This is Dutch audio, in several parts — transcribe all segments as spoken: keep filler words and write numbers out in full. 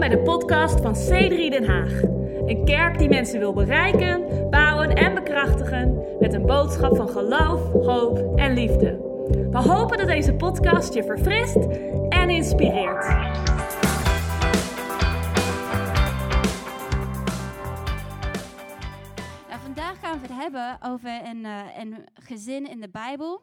bij de podcast van C drie Den Haag. Een kerk die mensen wil bereiken, bouwen en bekrachtigen met een boodschap van geloof, hoop en liefde. We hopen dat deze podcast je verfrist en inspireert. Nou, vandaag gaan we het hebben over een, uh, een gezin in de Bijbel.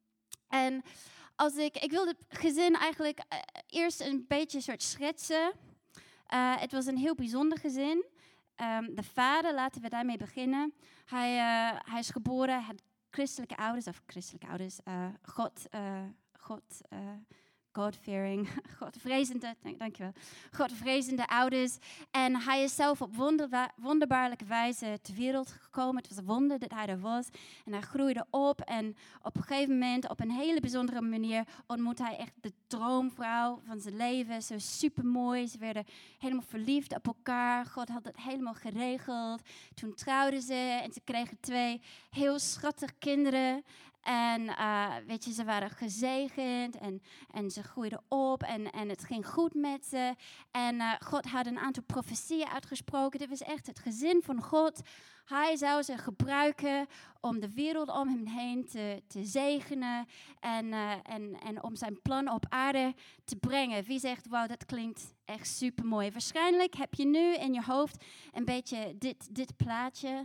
En als ik, ik wil het gezin eigenlijk uh, eerst een beetje soort schetsen. Uh, het was een heel bijzonder gezin. Um, de vader, laten we daarmee beginnen. Hij, uh, hij is geboren, had christelijke ouders, of christelijke ouders, uh, God, uh, God, uh, God-fearing, Godvrezende, dank, dankjewel, Godvrezende ouders. En hij is zelf op wonderba- wonderbaarlijke wijze ter wereld gekomen. Het was een wonder dat hij er was. En hij groeide op en op een gegeven moment, op een hele bijzondere manier, ontmoette hij echt de droomvrouw van zijn leven. Zo supermooi, ze werden helemaal verliefd op elkaar. God had het helemaal geregeld. Toen trouwden ze en ze kregen twee heel schattige kinderen. En uh, weet je, ze waren gezegend en, en ze groeiden op en, en het ging goed met ze. En uh, God had een aantal profetieën uitgesproken. Dit was echt het gezin van God. Hij zou ze gebruiken om de wereld om hem heen te, te zegenen en, uh, en, en om zijn plan op aarde te brengen. Wie zegt, wauw, dat klinkt echt supermooi. Waarschijnlijk heb je nu in je hoofd een beetje dit, dit plaatje.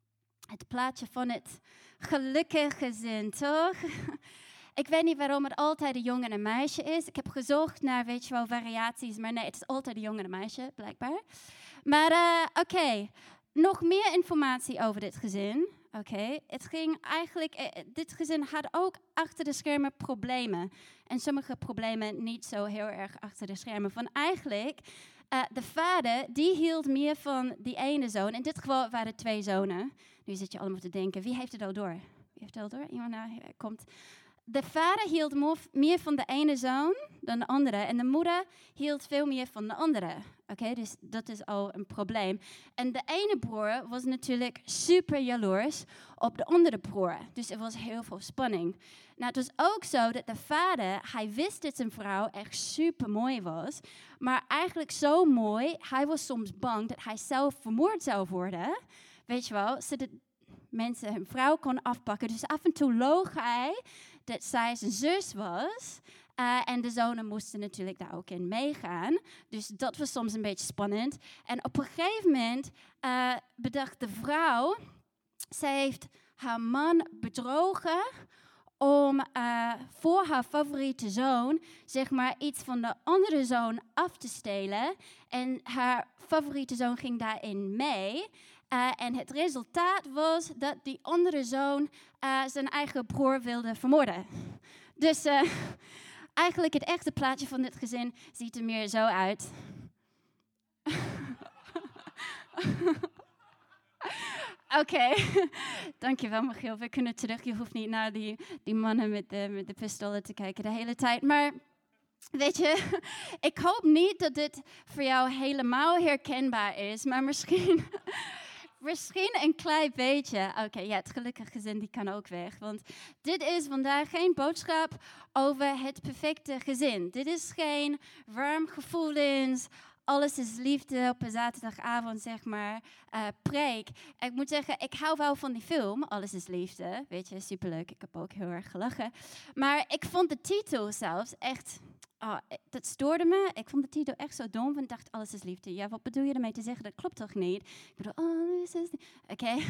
Het plaatje van het gelukkige gezin, toch? Ik weet niet waarom het altijd een jongen en een meisje is. Ik heb gezocht naar, weet je wel, variaties. Maar nee, het is altijd een jongen en een meisje, blijkbaar. Maar uh, oké, okay. Nog meer informatie over dit gezin. Oké, okay. Het ging eigenlijk, uh, dit gezin had ook achter de schermen problemen. En sommige problemen niet zo heel erg achter de schermen. Van eigenlijk, uh, de vader, die hield meer van die ene zoon. In dit geval waren het twee zonen. Nu zit je allemaal te denken, wie heeft het al door? Wie heeft het al door? Iemand nou, komt. De vader hield meer van de ene zoon dan de andere. En de moeder hield veel meer van de andere. Oké, okay, dus dat is al een probleem. En de ene broer was natuurlijk super jaloers op de andere broer. Dus er was heel veel spanning. Nou, het was ook zo dat de vader, hij wist dat zijn vrouw echt super mooi was. Maar eigenlijk zo mooi, hij was soms bang dat hij zelf vermoord zou worden. Weet je wel, zodat mensen hun vrouw kon afpakken. Dus af en toe loog hij dat zij zijn zus was. Uh, en de zonen moesten natuurlijk daar ook in meegaan. Dus dat was soms een beetje spannend. En op een gegeven moment uh, bedacht de vrouw, zij heeft haar man bedrogen om uh, voor haar favoriete zoon, zeg maar, iets van de andere zoon af te stelen. En haar favoriete zoon ging daarin mee. Uh, en het resultaat was dat die andere zoon uh, zijn eigen broer wilde vermoorden. Dus uh, eigenlijk het echte plaatje van dit gezin ziet er meer zo uit. Oké, okay. Dankjewel Michiel. We kunnen terug. Je hoeft niet naar die, die mannen met de, met de pistolen te kijken de hele tijd. Maar weet je, ik hoop niet dat dit voor jou helemaal herkenbaar is. Maar misschien... Misschien een klein beetje. Oké, okay, ja, het gelukkige gezin die kan ook weg. Want dit is vandaag geen boodschap over het perfecte gezin. Dit is geen warm gevoelens, alles is liefde op een zaterdagavond, zeg maar, uh, preek. Ik moet zeggen, ik hou wel van die film, Alles is Liefde. Weet je, superleuk. Ik heb ook heel erg gelachen. Maar ik vond de titel zelfs echt... Oh, dat stoorde me. Ik vond de titel echt zo dom. Want ik dacht, alles is liefde. Ja, wat bedoel je ermee te zeggen? Dat klopt toch niet? Ik bedoel, alles is liefde. Oké. Okay.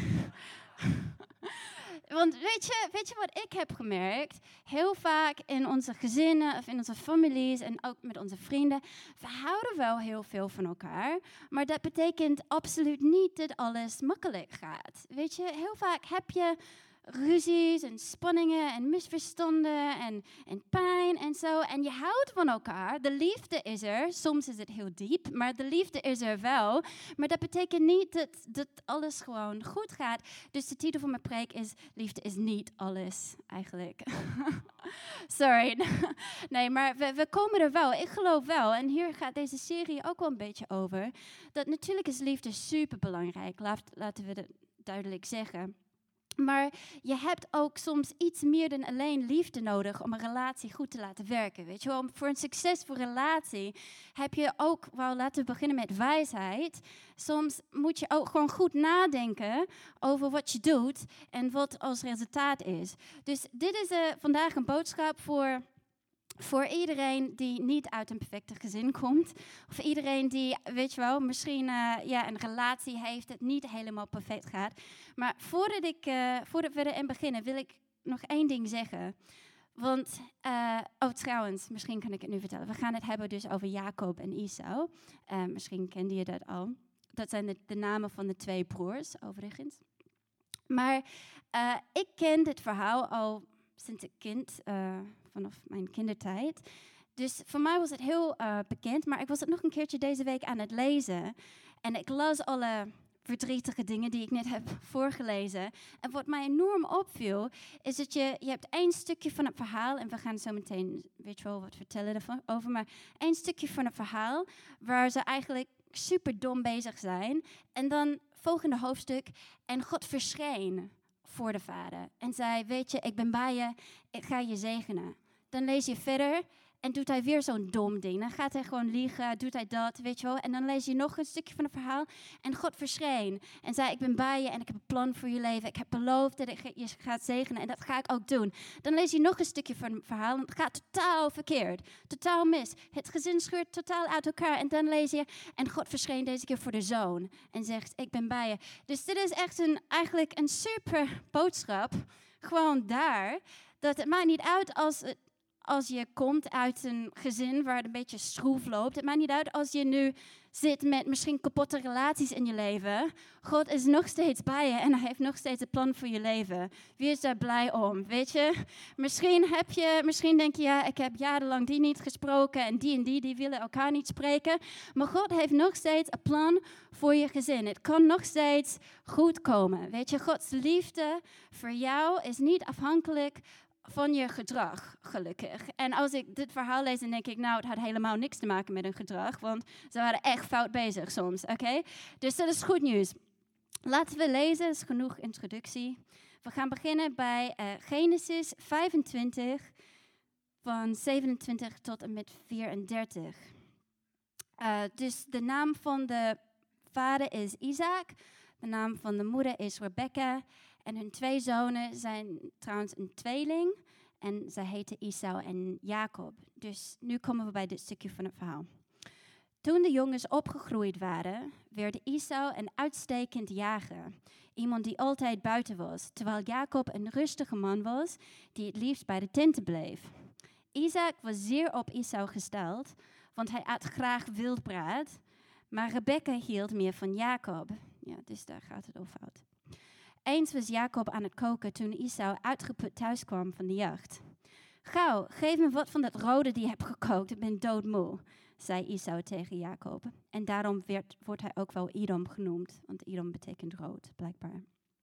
Want weet je, weet je wat ik heb gemerkt? Heel vaak in onze gezinnen of in onze families en ook met onze vrienden, we houden wel heel veel van elkaar. Maar dat betekent absoluut niet dat alles makkelijk gaat. Weet je, heel vaak heb je ruzies en spanningen en misverstanden en, en pijn en zo. En je houdt van elkaar. De liefde is er. Soms is het heel diep, maar de liefde is er wel. Maar dat betekent niet dat, dat alles gewoon goed gaat. Dus de titel van mijn preek is, liefde is niet alles, eigenlijk. Sorry. Nee, maar we, we komen er wel. Ik geloof wel. En hier gaat deze serie ook wel een beetje over. Dat natuurlijk is liefde super belangrijk. Laat, laten we dat duidelijk zeggen. Maar je hebt ook soms iets meer dan alleen liefde nodig om een relatie goed te laten werken. Weet je wel, voor een succesvolle relatie heb je ook, wel laten we beginnen met wijsheid. Soms moet je ook gewoon goed nadenken over wat je doet en wat als resultaat is. Dus dit is uh, vandaag een boodschap voor... Voor iedereen die niet uit een perfecte gezin komt. Of iedereen die, weet je wel, misschien uh, ja, een relatie heeft dat niet helemaal perfect gaat. Maar voordat, ik, uh, voordat we erin beginnen, wil ik nog één ding zeggen. Want, uh, oh trouwens, misschien kan ik het nu vertellen. We gaan het hebben dus over Jacob en Esau. Uh, misschien kende je dat al. Dat zijn de, de namen van de twee broers, overigens. Maar uh, ik ken dit verhaal al sinds ik kind... Uh, vanaf mijn kindertijd. Dus voor mij was het heel uh, bekend, maar ik was het nog een keertje deze week aan het lezen. En ik las alle verdrietige dingen die ik net heb voorgelezen. En wat mij enorm opviel, is dat je, je hebt één stukje van het verhaal, en we gaan zo meteen, weet je wel, wat vertellen ervan over, maar één stukje van het verhaal, waar ze eigenlijk super dom bezig zijn. En dan volgende hoofdstuk, en God verscheen voor de vader. En zei, weet je, ik ben bij je, ik ga je zegenen. Dan lees je verder en doet hij weer zo'n dom ding. Dan gaat hij gewoon liegen, doet hij dat, weet je wel. En dan lees je nog een stukje van het verhaal. En God verscheen en zei, ik ben bij je en ik heb een plan voor je leven. Ik heb beloofd dat ik je gaat zegenen en dat ga ik ook doen. Dan lees je nog een stukje van het verhaal en het gaat totaal verkeerd. Totaal mis. Het gezin scheurt totaal uit elkaar. En dan lees je, en God verscheen deze keer voor de zoon. En zegt, ik ben bij je. Dus dit is echt een, eigenlijk een super boodschap. Gewoon daar. Dat het maakt niet uit als het Als je komt uit een gezin waar het een beetje schroef loopt. Het maakt niet uit als je nu zit met misschien kapotte relaties in je leven. God is nog steeds bij je en hij heeft nog steeds een plan voor je leven. Wie is daar blij om, weet je? Misschien, heb je, misschien denk je, ja, ik heb jarenlang die niet gesproken en die en die, die willen elkaar niet spreken. Maar God heeft nog steeds een plan voor je gezin. Het kan nog steeds goed komen. Weet je, Gods liefde voor jou is niet afhankelijk van je gedrag, gelukkig. En als ik dit verhaal lees, dan denk ik, nou, het had helemaal niks te maken met een gedrag, want ze waren echt fout bezig soms, oké? Okay? Dus dat is goed nieuws. Laten we lezen, dat is genoeg introductie. We gaan beginnen bij uh, Genesis vijfentwintig, van zevenentwintig tot en met vierendertig. Uh, dus de naam van de vader is Isaac, de naam van de moeder is Rebecca. En hun twee zonen zijn trouwens een tweeling. En zij heten Esau en Jacob. Dus nu komen we bij dit stukje van het verhaal. Toen de jongens opgegroeid waren, werd Esau een uitstekend jager. Iemand die altijd buiten was. Terwijl Jacob een rustige man was, die het liefst bij de tenten bleef. Isaac was zeer op Esau gesteld, want hij at graag wildbraad. Maar Rebecca hield meer van Jacob. Ja, dus daar gaat het al fout. Eens was Jacob aan het koken toen Esau uitgeput thuis kwam van de jacht. Gauw, geef me wat van dat rode die je hebt gekookt, ik ben doodmoe, zei Esau tegen Jacob. En daarom werd, wordt hij ook wel Edom genoemd, want Edom betekent rood, blijkbaar.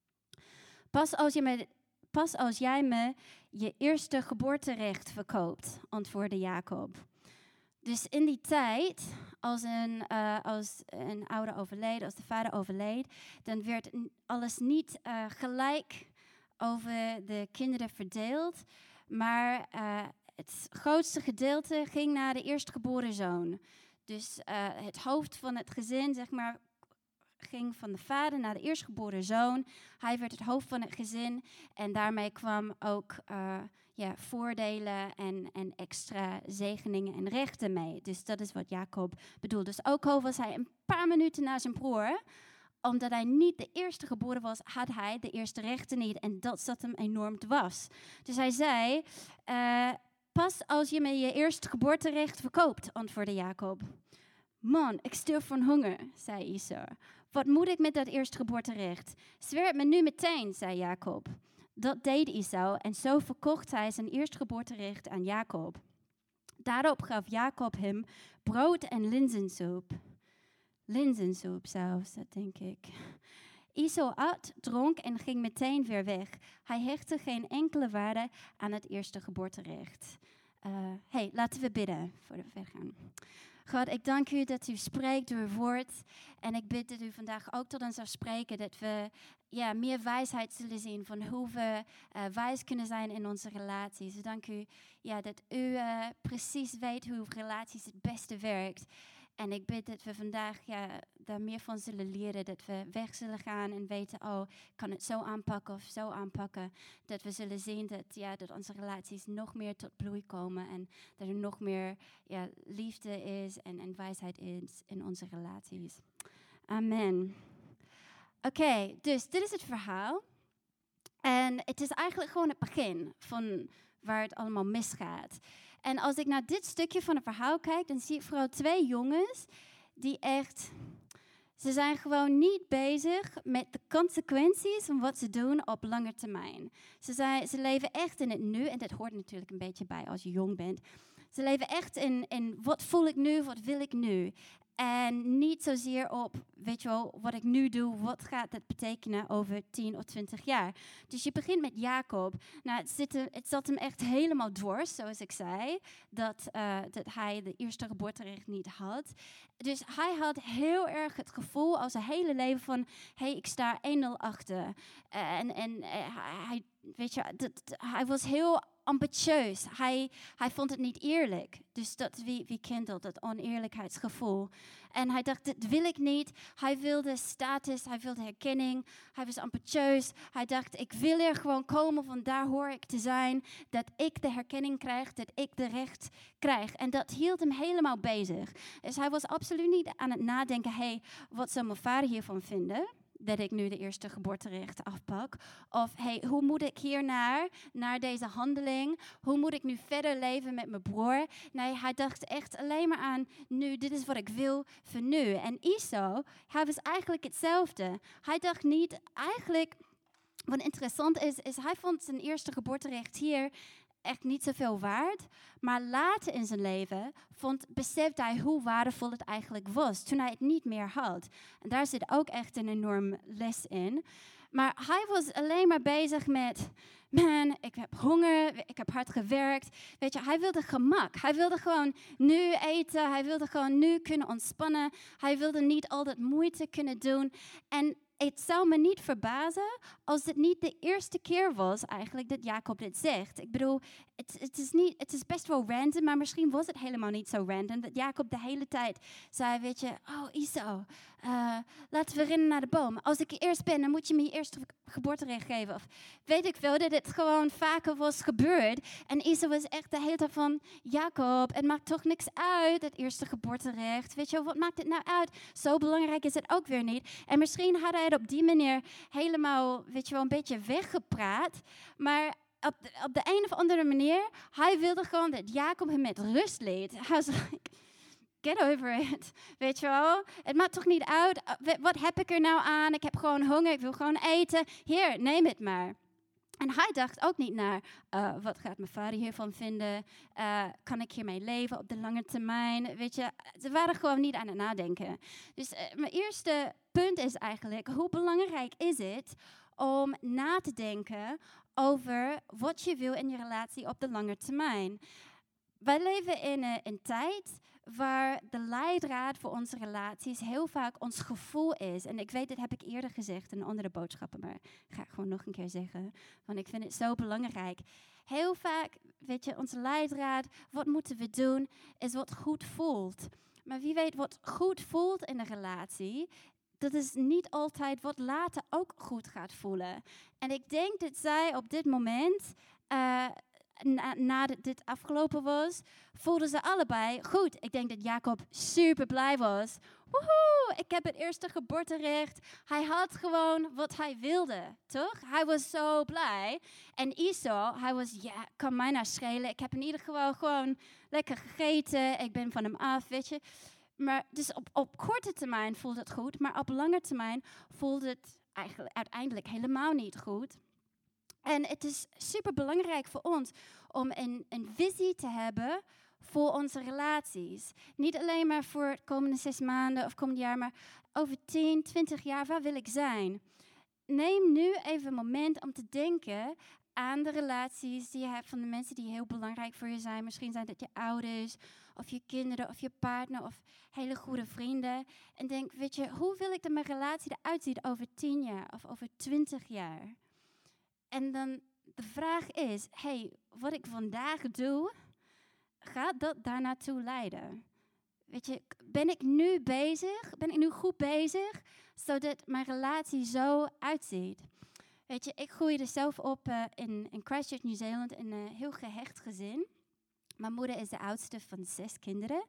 Pas als, je me, pas als jij me je eerste geboorterecht verkoopt, antwoordde Jacob. Dus in die tijd, als een, uh, als een ouder overleed, als de vader overleed, dan werd alles niet uh, gelijk over de kinderen verdeeld. Maar uh, het grootste gedeelte ging naar de eerstgeboren zoon. Dus uh, het hoofd van het gezin, zeg maar, ging van de vader naar de eerstgeboren zoon. Hij werd het hoofd van het gezin en daarmee kwam ook uh, ja, voordelen en, en extra zegeningen en rechten mee. Dus dat is wat Jacob bedoelt. Dus ook al was hij een paar minuten na zijn broer, omdat hij niet de eerste geboren was, had hij de eerste rechten niet. En dat zat hem enorm dwars. Dus hij zei, uh, pas als je me je eerste geboorterecht verkoopt, antwoordde Jacob. Man, ik sterf van honger, zei Esau. Wat moet ik met dat eerstgeboorterecht? Zweer het me nu meteen, zei Jacob. Dat deed Esau en zo verkocht hij zijn eerstgeboorterecht aan Jacob. Daarop gaf Jacob hem brood en linzensoep. Linzensoep zelfs, dat denk ik. Esau at, dronk en ging meteen weer weg. Hij hechtte geen enkele waarde aan het eerstgeboorterecht. Uh, hey, laten we bidden voor we vergaan. God, ik dank u dat u spreekt door uw woord. En ik bid dat u vandaag ook tot ons zou spreken. Dat we ja, meer wijsheid zullen zien van hoe we uh, wijs kunnen zijn in onze relaties. Ik dank u ja, dat u uh, precies weet hoe relaties het beste werkt. En ik bid dat we vandaag ja, daar meer van zullen leren. Dat we weg zullen gaan en weten, oh, ik kan het zo aanpakken of zo aanpakken. Dat we zullen zien dat, ja, dat onze relaties nog meer tot bloei komen. En dat er nog meer ja, liefde is en, en wijsheid is in onze relaties. Amen. Oké, okay, dus dit is het verhaal. En het is eigenlijk gewoon het begin van waar het allemaal misgaat. En als ik naar dit stukje van het verhaal kijk, dan zie ik vooral twee jongens die echt... Ze zijn gewoon niet bezig met de consequenties van wat ze doen op lange termijn. Ze, zijn, ze leven echt in het nu, en dat hoort natuurlijk een beetje bij als je jong bent. Ze leven echt in, in wat voel ik nu, wat wil ik nu. En niet zozeer op, weet je wel, wat ik nu doe, wat gaat dat betekenen over tien of twintig jaar. Dus je begint met Jacob. Nou, het, zit hem, het zat hem echt helemaal dwars, zoals ik zei, dat, uh, dat hij de eerste geboorterecht niet had. Dus hij had heel erg het gevoel al zijn hele leven van, hé, hey, ik sta één nul achter. Uh, en en uh, hij, weet je, dat, hij was heel ambitieus. Hij, hij vond het niet eerlijk. Dus dat, wie, wie kent dat, dat oneerlijkheidsgevoel. En hij dacht, dit wil ik niet. Hij wilde status, hij wilde herkenning. Hij was ambitieus. Hij dacht, ik wil er gewoon komen, van daar hoor ik te zijn. Dat ik de herkenning krijg, dat ik de recht krijg. En dat hield hem helemaal bezig. Dus hij was absoluut niet aan het nadenken, hé, hey, wat zou mijn vader hiervan vinden? Dat ik nu de eerste geboorterecht afpak. Of, hey, hoe moet ik hiernaar, naar deze handeling? Hoe moet ik nu verder leven met mijn broer? Nee, hij dacht echt alleen maar aan, nu, dit is wat ik wil voor nu. En Esau, hij was eigenlijk hetzelfde. Hij dacht niet, eigenlijk, wat interessant is, is hij vond zijn eerste geboorterecht hier echt niet zoveel waard. Maar later in zijn leven vond, besefte hij hoe waardevol het eigenlijk was. Toen hij het niet meer had. En daar zit ook echt een enorm les in. Maar hij was alleen maar bezig met, man, ik heb honger, ik heb hard gewerkt. Weet je, hij wilde gemak. Hij wilde gewoon nu eten. Hij wilde gewoon nu kunnen ontspannen. Hij wilde niet al dat moeite kunnen doen. En het zou me niet verbazen als het niet de eerste keer was eigenlijk dat Jacob dit zegt. Ik bedoel, het, het, is niet, het is best wel random, maar misschien was het helemaal niet zo random. Dat Jacob de hele tijd zei, weet je, oh Esau, uh, laten we rennen naar de boom. Als ik er eerst ben, dan moet je me je eerste geboorterecht geven. Of weet ik veel, dat het gewoon vaker was gebeurd. En Esau was echt de hele tijd van, Jacob, het maakt toch niks uit, het eerste geboorterecht. Weet je, wat maakt het nou uit? Zo belangrijk is het ook weer niet. En misschien had hij het op die manier helemaal, weet je wel, een beetje weggepraat. Maar op de, op de een of andere manier, hij wilde gewoon dat Jacob hem met rust liet. Hij was like, get over it. Weet je wel, het maakt toch niet uit. Wat heb ik er nou aan? Ik heb gewoon honger, ik wil gewoon eten. Hier, neem het maar. En hij dacht ook niet naar, uh, wat gaat mijn vader hiervan vinden? Uh, kan ik hiermee leven op de lange termijn? Weet je, ze waren gewoon niet aan het nadenken. Dus uh, mijn eerste punt is eigenlijk, hoe belangrijk is het om na te denken over wat je wil in je relatie op de lange termijn? Wij leven in een, een tijd waar de leidraad voor onze relaties heel vaak ons gevoel is. En ik weet, dit heb ik eerder gezegd in andere boodschappen, maar ik ga het gewoon nog een keer zeggen. Want ik vind het zo belangrijk. Heel vaak, weet je, onze leidraad, wat moeten we doen, is wat goed voelt. Maar wie weet wat goed voelt in een relatie, dat is niet altijd wat later ook goed gaat voelen. En ik denk dat zij op dit moment, uh, na, nadat dit afgelopen was, voelden ze allebei goed. Ik denk dat Jacob super blij was. Woehoe, ik heb het eerste geboorterecht. Hij had gewoon wat hij wilde, toch? Hij was zo blij. En Esau, hij was, ja, kan mij nou schelen. Ik heb in ieder geval gewoon lekker gegeten. Ik ben van hem af, weet je. Maar dus op, op korte termijn voelde het goed, maar op lange termijn voelde het eigenlijk uiteindelijk helemaal niet goed. En het is super belangrijk voor ons om een, een visie te hebben voor onze relaties. Niet alleen maar voor de komende zes maanden of komend jaar, maar over tien, twintig jaar, waar wil ik zijn? neem nu even een moment om te denken aan de relaties die je hebt van de mensen die heel belangrijk voor je zijn. Misschien zijn dat je ouders of je kinderen of je partner of hele goede vrienden. En denk, weet je, hoe wil ik dat mijn relatie eruit ziet over tien jaar of over twintig jaar? En dan de vraag is, hey, wat ik vandaag doe, gaat dat daar naartoe leiden? Weet je, ben ik nu bezig, ben ik nu goed bezig, zodat mijn relatie zo uitziet? Weet je, ik groeide zelf op uh, in, in Christchurch, Nieuw-Zeeland, in een heel gehecht gezin. Mijn moeder is de oudste van zes kinderen.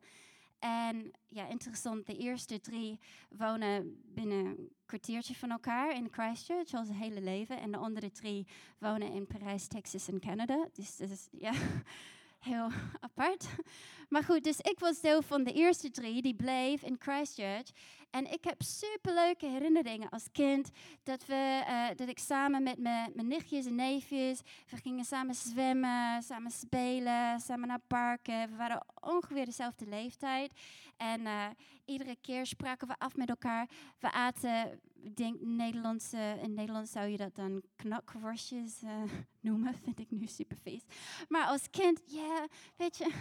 En ja, interessant, de eerste drie wonen binnen een kwartiertje van elkaar in Christchurch, al zijn hele leven. En de andere drie wonen in Parijs, Texas en Canada. Dus dat is, ja, heel apart. Maar goed, dus ik was deel van de eerste drie, die bleef in Christchurch. En ik heb superleuke herinneringen als kind, dat, we, uh, dat ik samen met mijn nichtjes en neefjes, we gingen samen zwemmen, samen spelen, samen naar parken. We waren ongeveer dezelfde leeftijd. En uh, iedere keer spraken we af met elkaar. We aten, ik denk Nederlandse, in Nederland zou je dat dan knakworstjes uh, noemen, vind ik nu super vies. Maar als kind, ja, yeah, weet je,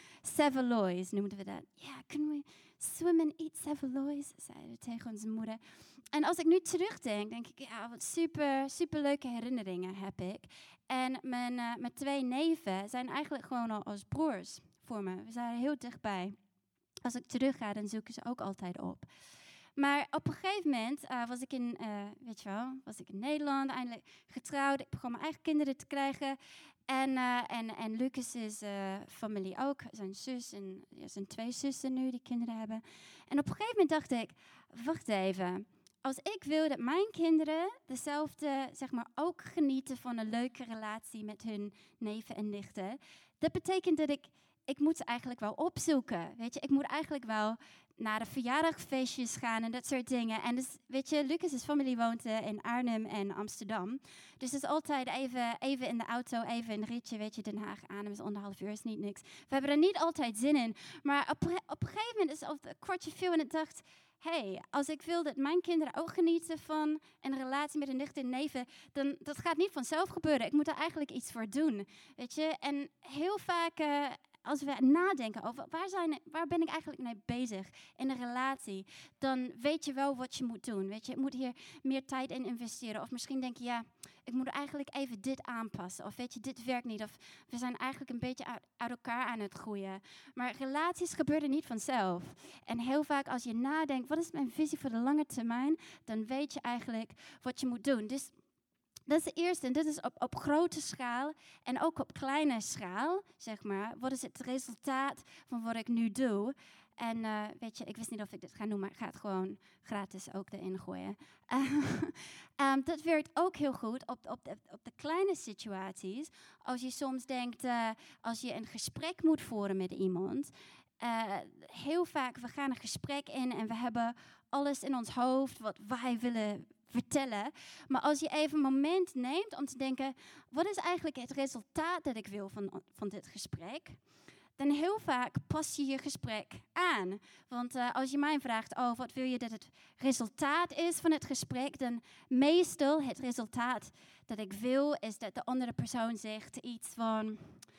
saveloys noemden we dat. Ja, yeah, kunnen we swim and eat saveloys, zeiden we tegen onze moeder. En als ik nu terugdenk, denk ik, ja, wat super, super leuke herinneringen heb ik. En mijn, uh, mijn twee neven zijn eigenlijk gewoon al als broers voor me. We zijn heel dichtbij. Als ik terug ga, dan zoek ik ze ook altijd op. Maar op een gegeven moment uh, was ik in, uh, weet je wel, was ik in Nederland, eindelijk getrouwd. Ik begon mijn eigen kinderen te krijgen. En, uh, en, en Lucas is uh, familie ook, zijn zus en ja, zijn twee zussen nu die kinderen hebben. En op een gegeven moment dacht ik, wacht even. Als ik wil dat mijn kinderen dezelfde, zeg maar, ook genieten van een leuke relatie met hun neven en nichten. Dat betekent dat ik, ik moet ze eigenlijk wel opzoeken. Weet je, ik moet eigenlijk wel naar de verjaardagfeestjes gaan en dat soort dingen. En dus, weet je, Lucas' familie woont uh, in Arnhem en Amsterdam. Dus het is altijd even, even in de auto, even een ritje, weet je, Den Haag, Arnhem is anderhalf uur, is niet niks. We hebben er niet altijd zin in. Maar op, op een gegeven moment is het een kwartje veel en ik dacht, hey, als ik wil dat mijn kinderen ook genieten van een relatie met een nicht en neven, dan dat gaat niet vanzelf gebeuren. Ik moet er eigenlijk iets voor doen, weet je. En heel vaak, uh, als we nadenken over waar, zijn, waar ben ik eigenlijk mee bezig in een relatie, dan weet je wel wat je moet doen. Weet je, ik moet hier meer tijd in investeren. Of misschien denk je, ja, ik moet eigenlijk even dit aanpassen. Of weet je, dit werkt niet. Of we zijn eigenlijk een beetje uit, uit elkaar aan het groeien. Maar relaties gebeuren niet vanzelf. En heel vaak als je nadenkt, wat is mijn visie voor de lange termijn, dan weet je eigenlijk wat je moet doen. Dus dat is de eerste. En dit is op, op grote schaal en ook op kleine schaal, zeg maar. Wat is het resultaat van wat ik nu doe? En uh, weet je, ik wist niet of ik dit ga doen, maar ik ga het gewoon gratis ook erin gooien. Uh, um, dat werkt ook heel goed op, op, de, op de kleine situaties. Als je soms denkt, uh, als je een gesprek moet voeren met iemand. Uh, heel vaak, we gaan een gesprek in en we hebben alles in ons hoofd wat wij willen vertellen. Maar als je even een moment neemt om te denken, wat is eigenlijk het resultaat dat ik wil van, van dit gesprek? Dan heel vaak pas je je gesprek aan. Want uh, als je mij vraagt, oh, wat wil je dat het resultaat is van het gesprek? Dan meestal het resultaat dat ik wil, is dat de andere persoon zegt iets van,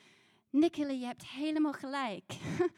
Nicola, je hebt helemaal gelijk.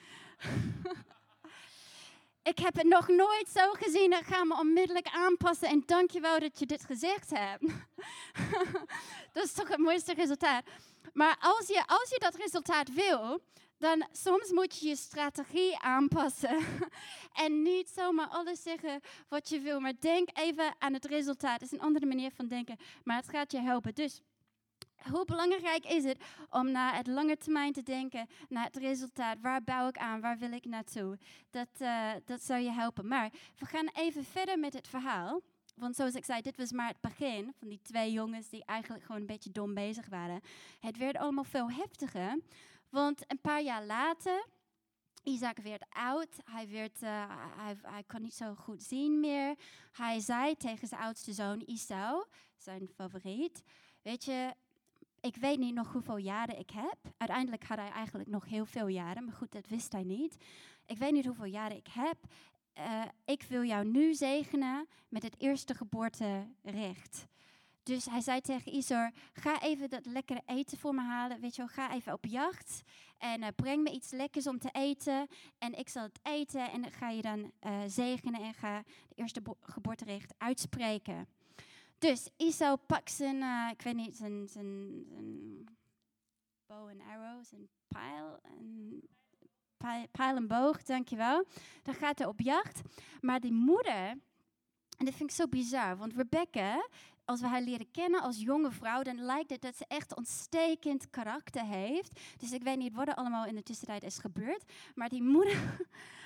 Ik heb het nog nooit zo gezien, ik ga me onmiddellijk aanpassen en dank je wel dat je dit gezegd hebt. Dat is toch het mooiste resultaat. Maar als je, als je dat resultaat wil, dan soms moet je je strategie aanpassen. En niet zomaar alles zeggen wat je wil, maar denk even aan het resultaat. Dat is een andere manier van denken, maar het gaat je helpen. Dus hoe belangrijk is het om naar het lange termijn te denken, naar het resultaat. Waar bouw ik aan? Waar wil ik naartoe? Dat, uh, dat zou je helpen. Maar we gaan even verder met het verhaal. Want zoals ik zei, dit was maar het begin van die twee jongens die eigenlijk gewoon een beetje dom bezig waren. Het werd allemaal veel heftiger. Want een paar jaar later, Isaac werd oud. Hij, werd, uh, hij, hij kon niet zo goed zien meer. Hij zei tegen zijn oudste zoon Esau, zijn favoriet, weet je, ik weet niet nog hoeveel jaren ik heb. Uiteindelijk had hij eigenlijk nog heel veel jaren, maar goed, dat wist hij niet. Ik weet niet hoeveel jaren ik heb. Uh, ik wil jou nu zegenen met het eerste geboorterecht. Dus hij zei tegen Isor, ga even dat lekkere eten voor me halen. Weet je wel, ga even op jacht. En uh, breng me iets lekkers om te eten. En ik zal het eten en ga je dan uh, zegenen en ga de eerste bo- geboorterecht uitspreken. Dus Esau pakt zijn, uh, ik weet niet, zijn, zijn, zijn bow and arrow, zijn pijl en... Pijl en boog, dankjewel. Dan gaat hij op jacht. Maar die moeder, en dat vind ik zo bizar, want Rebecca, als we haar leren kennen als jonge vrouw, dan lijkt het dat ze echt ontstekend karakter heeft. Dus ik weet niet wat er allemaal in de tussentijd is gebeurd. Maar die moeder,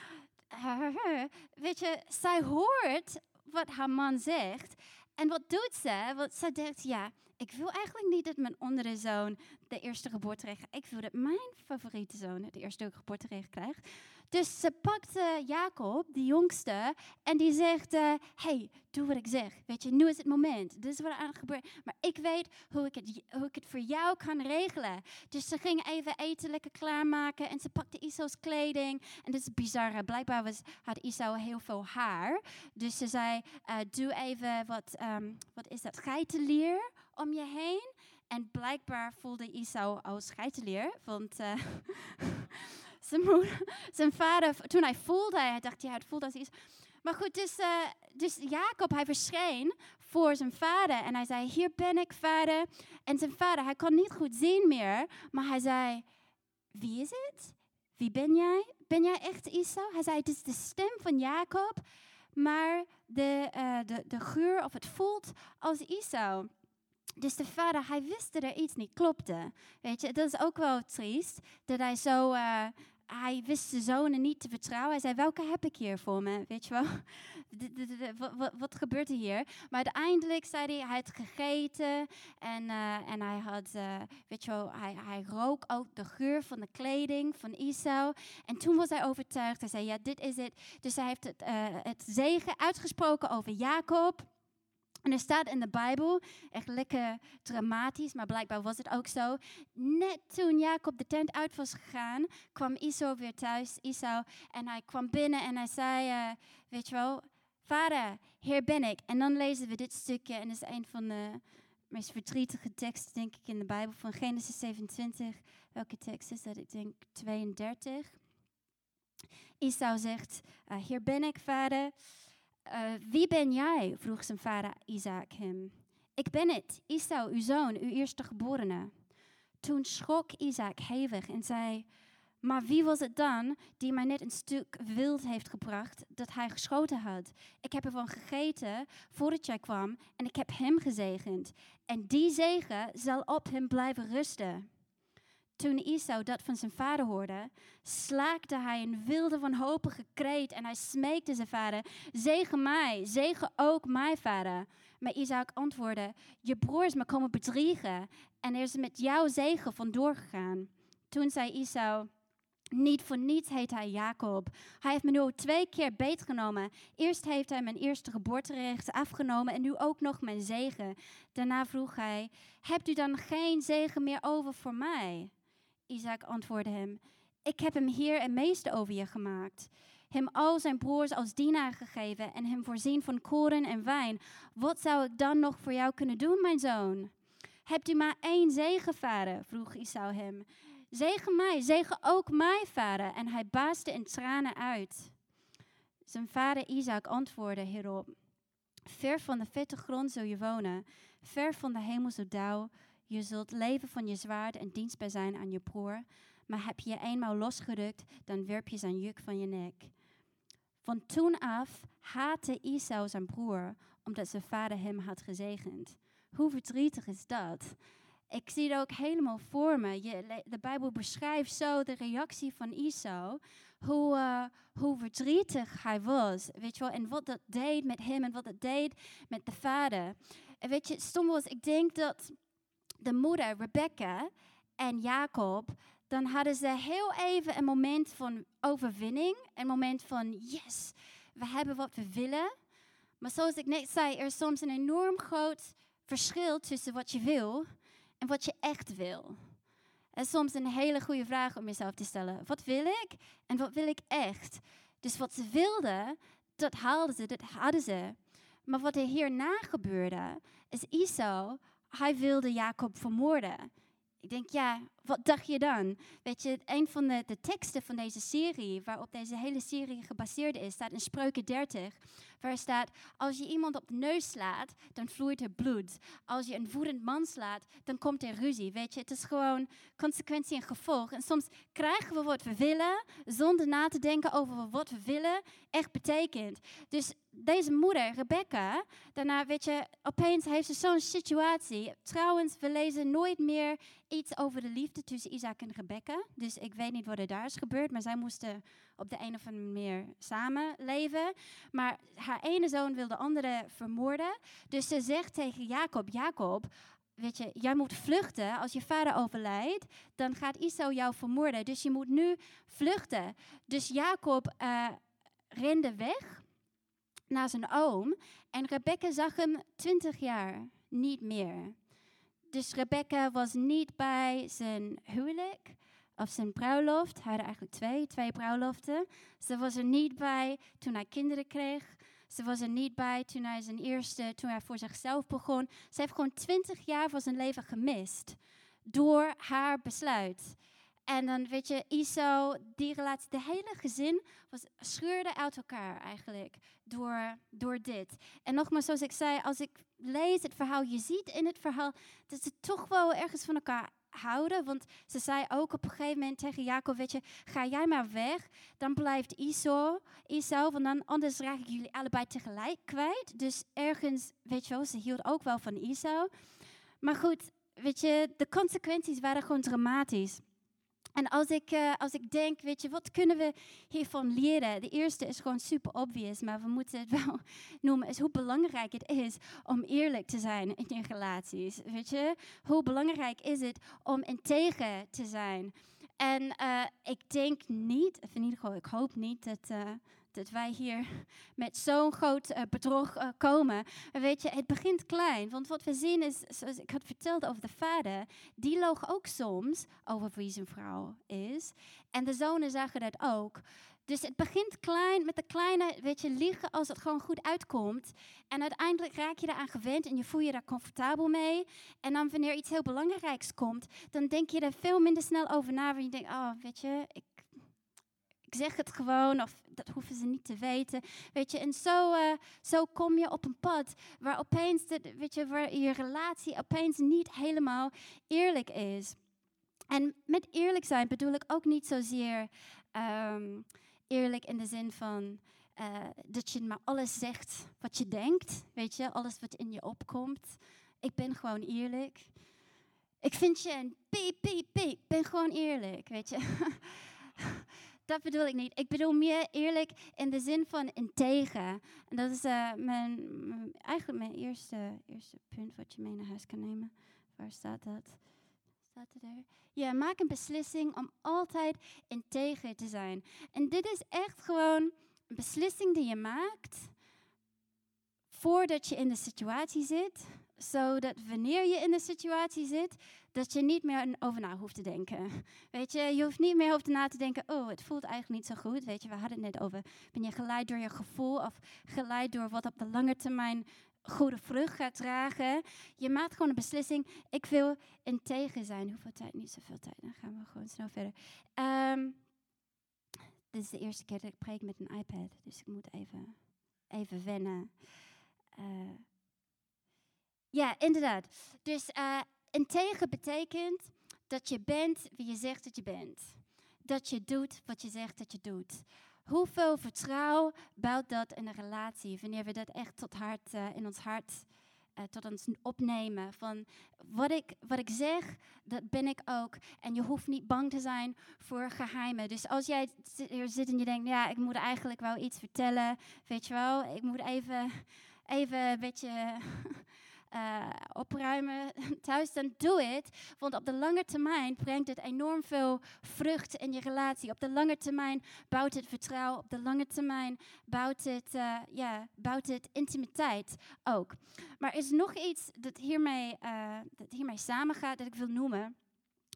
weet je, zij hoort wat haar man zegt. En wat doet ze? Want ze denkt, ja, ik wil eigenlijk niet dat mijn andere zoon de eerste geboorterecht krijgt. Ik wil dat mijn favoriete zoon de eerste geboorterecht krijgt. Dus ze pakt uh, Jacob, de jongste, en die zegt, uh, hey, doe wat ik zeg. Weet je, nu is het moment. Dit is wat er aan het gebeuren. Maar ik weet hoe ik, het, hoe ik het voor jou kan regelen. Dus ze ging even eten lekker klaarmaken en ze pakte Esau's kleding. En dat is bizar. Blijkbaar was, had Esau heel veel haar. Dus ze zei, uh, doe even wat, um, wat is dat, geitenleer om je heen. En blijkbaar voelde Esau als geitenleer, want... Uh, Zijn, moeder, zijn vader, toen hij voelde, hij dacht, ja, het voelt als iets. Maar goed, dus, uh, dus Jacob, hij verscheen voor zijn vader. En hij zei, hier ben ik, vader. En zijn vader, hij kon niet goed zien meer. Maar hij zei, wie is het? Wie ben jij? Ben jij echt Esau? Hij zei, het is de stem van Jacob. Maar de, uh, de, de geur, of het voelt als Esau. Dus de vader, hij wist dat er iets niet klopte. Weet je, dat is ook wel triest. Dat hij zo, uh, hij wist zijn zonen niet te vertrouwen. Hij zei, welke heb ik hier voor me? Weet je wel, de, de, de, wat, wat, wat gebeurt er hier? Maar uiteindelijk zei hij, hij had gegeten. En, uh, en hij had, uh, weet je wel, hij, hij rook ook de geur van de kleding van Esau. En toen was hij overtuigd. Hij zei, ja, dit is het. Dus hij heeft het, uh, het zegen uitgesproken over Jacob. En er staat in de Bijbel, echt lekker dramatisch, maar blijkbaar was het ook zo. Net toen Jacob de tent uit was gegaan, kwam Esau weer thuis, Esau. En hij kwam binnen en hij zei, uh, weet je wel, vader, hier ben ik. En dan lezen we dit stukje en dat is een van de meest verdrietige teksten, denk ik, in de Bijbel, van Genesis zevenentwintig. Welke tekst is dat? Ik denk tweeëndertig. Esau zegt, uh, hier ben ik, vader. Uh, wie ben jij? Vroeg zijn vader Isaac hem. Ik ben het, Esau, uw zoon, uw eerste geborene. Toen schrok Isaac hevig en zei, maar wie was het dan die mij net een stuk wild heeft gebracht dat hij geschoten had? Ik heb ervan gegeten voordat jij kwam en ik heb hem gezegend. En die zegen zal op hem blijven rusten. Toen Esau dat van zijn vader hoorde, slaakte hij een wilde wanhopige kreet en hij smeekte zijn vader, zegen mij, zegen ook mij, vader. Maar Isaac antwoordde, je broers me komen bedriegen en er is met jouw zegen vandoor gegaan. Toen zei Esau, niet voor niets heet hij Jacob. Hij heeft me nu twee keer beetgenomen. Eerst heeft hij mijn eerste geboorterecht afgenomen en nu ook nog mijn zegen. Daarna vroeg hij, hebt u dan geen zegen meer over voor mij? Isaac antwoordde hem, ik heb hem heer en meester over je gemaakt. Hem al zijn broers als dienaar gegeven en hem voorzien van koren en wijn. Wat zou ik dan nog voor jou kunnen doen, mijn zoon? Hebt u maar één zegen, vader? Vroeg Esau hem. Zegen mij, zegen ook mij, vader. En hij barstte in tranen uit. Zijn vader Isaac antwoordde hierop. Ver van de vette grond zul je wonen, ver van de hemelse dauw. Je zult leven van je zwaard en dienstbaar zijn aan je broer. Maar heb je je eenmaal losgerukt, dan werp je zijn juk van je nek. Van toen af haatte Esau zijn broer, omdat zijn vader hem had gezegend. Hoe verdrietig is dat? Ik zie het ook helemaal voor me. Je, de Bijbel beschrijft zo de reactie van Esau. Hoe, uh, hoe verdrietig hij was. Weet je wel? En wat dat deed met hem en wat dat deed met de vader. En weet je, stom was, ik denk dat de moeder, Rebecca en Jacob, dan hadden ze heel even een moment van overwinning. Een moment van, yes, we hebben wat we willen. Maar zoals ik net zei, er is soms een enorm groot verschil tussen wat je wil en wat je echt wil. En soms een hele goede vraag om jezelf te stellen. Wat wil ik en wat wil ik echt? Dus wat ze wilden, dat haalden ze, dat hadden ze. Maar wat er hierna gebeurde, is Esau, hij wilde Jacob vermoorden. Ik denk, ja, wat dacht je dan? Weet je, een van de, de teksten van deze serie, waarop deze hele serie gebaseerd is, staat in Spreuken dertig. Waar staat, als je iemand op de neus slaat, dan vloeit er bloed. Als je een woedend man slaat, dan komt er ruzie. Weet je, het is gewoon consequentie en gevolg. En soms krijgen we wat we willen, zonder na te denken over wat we willen, echt betekent. Dus deze moeder, Rebecca, daarna, weet je, opeens heeft ze zo'n situatie. Trouwens, we lezen nooit meer iets over de liefde tussen Isaac en Rebecca. Dus ik weet niet wat er daar is gebeurd, maar zij moesten op de een of andere manier samen leven. Maar haar ene zoon wil de andere vermoorden. Dus ze zegt tegen Jacob, Jacob, weet je, jij moet vluchten. Als je vader overlijdt, dan gaat Esau jou vermoorden. Dus je moet nu vluchten. Dus Jacob uh, rende weg naar zijn oom. En Rebecca zag hem twintig jaar niet meer. Dus Rebecca was niet bij zijn huwelijk of zijn bruiloft. Hij had eigenlijk twee, twee bruiloften. Ze was er niet bij toen hij kinderen kreeg. Ze was er niet bij toen hij zijn eerste, toen hij voor zichzelf begon. Ze heeft gewoon twintig jaar van zijn leven gemist door haar besluit. En dan weet je, Esau, die relatie, de hele gezin was, scheurde uit elkaar eigenlijk door, door dit. En nogmaals, zoals ik zei, als ik lees het verhaal, je ziet in het verhaal dat ze toch wel ergens van elkaar houden. Want ze zei ook op een gegeven moment tegen Jacob, weet je, ga jij maar weg, dan blijft Esau, Esau, want dan anders raak ik jullie allebei tegelijk kwijt. Dus ergens, weet je wel, ze hield ook wel van Esau. Maar goed, weet je, de consequenties waren gewoon dramatisch. En als ik, uh, als ik denk, weet je, wat kunnen we hiervan leren? De eerste is gewoon super obvious, maar we moeten het wel noemen, is hoe belangrijk het is om eerlijk te zijn in je relaties. Weet je, hoe belangrijk is het om integer te zijn? En uh, ik denk niet, of in ieder geval, ik hoop niet dat, uh, dat wij hier met zo'n groot uh, bedrog uh, komen. Weet je, het begint klein, want wat we zien is, zoals ik had verteld over de vader, die loog ook soms over wie zijn vrouw is. En de zonen zagen dat ook. Dus het begint klein, met de kleine, weet je, liegen als het gewoon goed uitkomt. En uiteindelijk raak je eraan gewend en je voel je daar comfortabel mee. En dan wanneer iets heel belangrijks komt, dan denk je er veel minder snel over na. Want je denkt, oh, weet je, ik, ik zeg het gewoon, of dat hoeven ze niet te weten. Weet je, en zo, uh, zo kom je op een pad waar opeens, de, weet je, waar je relatie opeens niet helemaal eerlijk is. En met eerlijk zijn bedoel ik ook niet zozeer Um, eerlijk in de zin van uh, dat je maar alles zegt wat je denkt. Weet je, alles wat in je opkomt. Ik ben gewoon eerlijk. Ik vind je een piep, piep, piep. Ik ben gewoon eerlijk, weet je. Dat bedoel ik niet. Ik bedoel meer eerlijk in de zin van integer. En dat is uh, mijn, mijn, eigenlijk mijn eerste, eerste punt wat je mee naar huis kan nemen. Waar staat dat? Staat het er? Ja, maak een beslissing om altijd integer te zijn. En dit is echt gewoon een beslissing die je maakt voordat je in de situatie zit. Zodat wanneer je in de situatie zit, dat je niet meer over na hoeft te denken. Weet je, je hoeft niet meer over na te denken, oh, het voelt eigenlijk niet zo goed. Weet je, we hadden het net over, ben je geleid door je gevoel of geleid door wat op de lange termijn goede vrucht gaat dragen. Je maakt gewoon een beslissing. Ik wil integer zijn. Hoeveel tijd? Niet zoveel tijd. Dan gaan we gewoon snel verder. Um, dit is de eerste keer dat ik preek met een iPad. Dus ik moet even, even wennen. Uh, ja, inderdaad. Dus uh, integer betekent dat je bent wie je zegt dat je bent. Dat je doet wat je zegt dat je doet. Hoeveel vertrouwen bouwt dat in een relatie, wanneer we dat echt tot hart, uh, in ons hart uh, tot ons opnemen. Van wat ik, wat ik zeg, dat ben ik ook. En je hoeft niet bang te zijn voor geheimen. Dus als jij hier zit en je denkt, ja, ik moet eigenlijk wel iets vertellen. Weet je wel, ik moet even, even een beetje uh, opruimen thuis, dan doe het. Want op de lange termijn brengt het enorm veel vrucht in je relatie. Op de lange termijn bouwt het vertrouwen. Op de lange termijn bouwt het, uh, yeah, bouwt het intimiteit ook. Maar er is nog iets dat hiermee, uh, dat hiermee samengaat dat ik wil noemen.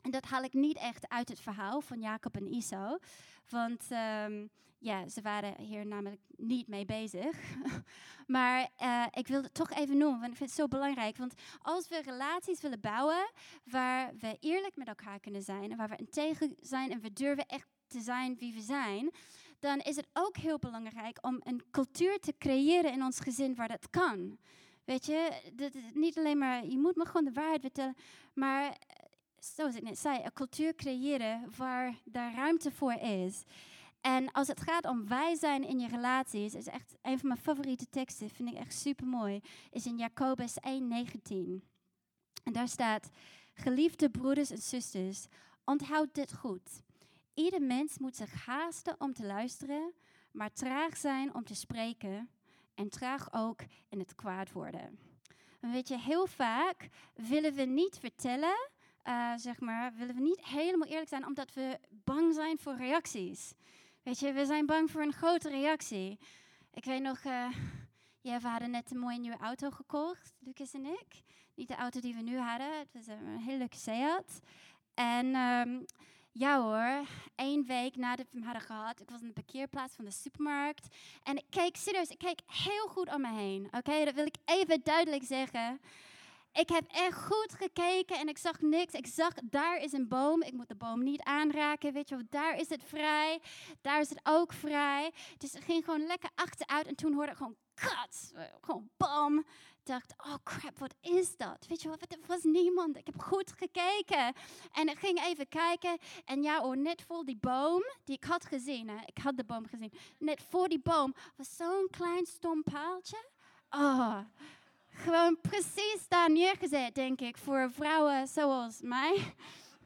En dat haal ik niet echt uit het verhaal van Jacob en Esau. Want um, ja, ze waren hier namelijk niet mee bezig. Maar uh, ik wil het toch even noemen, want ik vind het zo belangrijk. Want als we relaties willen bouwen waar we eerlijk met elkaar kunnen zijn, en waar we integer zijn en we durven echt te zijn wie we zijn, dan is het ook heel belangrijk om een cultuur te creëren in ons gezin waar dat kan. Weet je, dat, niet alleen maar, je moet me gewoon de waarheid vertellen, maar zoals ik net zei, een cultuur creëren waar daar ruimte voor is. En als het gaat om wij zijn in je relaties, is echt een van mijn favoriete teksten, vind ik echt super mooi, is in Jacobus één negentien. En daar staat: geliefde broeders en zusters, onthoud dit goed. Ieder mens moet zich haasten om te luisteren, maar traag zijn om te spreken en traag ook in het kwaad worden. En weet je, heel vaak willen we niet vertellen, uh, zeg maar, willen we niet helemaal eerlijk zijn, omdat we bang zijn voor reacties. Weet je, we zijn bang voor een grote reactie. Ik weet nog, uh, ja, we hadden net een mooie nieuwe auto gekocht, Lucas en ik. Niet de auto die we nu hadden, het was een hele leuke Seat. En um, ja hoor, één week nadat we hem hadden gehad, ik was in de parkeerplaats van de supermarkt. En ik keek, serieus, ik keek heel goed om me heen. Oké, okay, dat wil ik even duidelijk zeggen. Ik heb echt goed gekeken en ik zag niks. Ik zag, daar is een boom. Ik moet de boom niet aanraken, weet je wel. Daar is het vrij. Daar is het ook vrij. Dus ik ging gewoon lekker achteruit en toen hoorde ik gewoon kat. Gewoon bam. Ik dacht, oh crap, wat is dat? Weet je wel, er was niemand. Ik heb goed gekeken. En ik ging even kijken. En ja hoor, net voor die boom, die ik had gezien. Hè, ik had de boom gezien. Net voor die boom was zo'n klein stom paaltje. Oh, gewoon precies daar neergezet, denk ik, voor vrouwen zoals mij.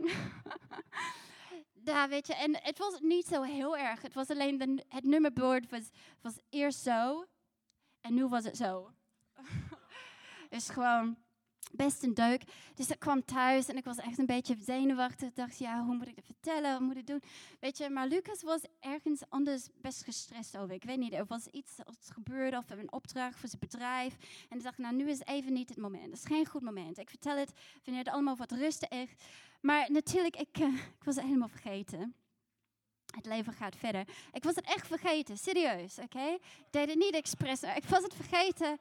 Daar, weet je, en het was niet zo heel erg. Het was alleen, de, het nummerbord was, was eerst zo. En nu was het zo. Dus gewoon best een deuk. Dus ik kwam thuis en ik was echt een beetje zenuwachtig. Ik dacht, ja, hoe moet ik dat vertellen? Wat moet ik doen? Weet je, maar Lucas was ergens anders best gestrest over. Ik weet niet, er was iets wat gebeurde of een opdracht voor zijn bedrijf. En ik dacht, nou, nu is even niet het moment. Het is geen goed moment. Ik vertel het wanneer het allemaal wat rustig is. Maar natuurlijk, ik, uh, ik was het helemaal vergeten. Het leven gaat verder. Ik was het echt vergeten, serieus, oké? Okay? Ik deed het niet expres, ik was het vergeten.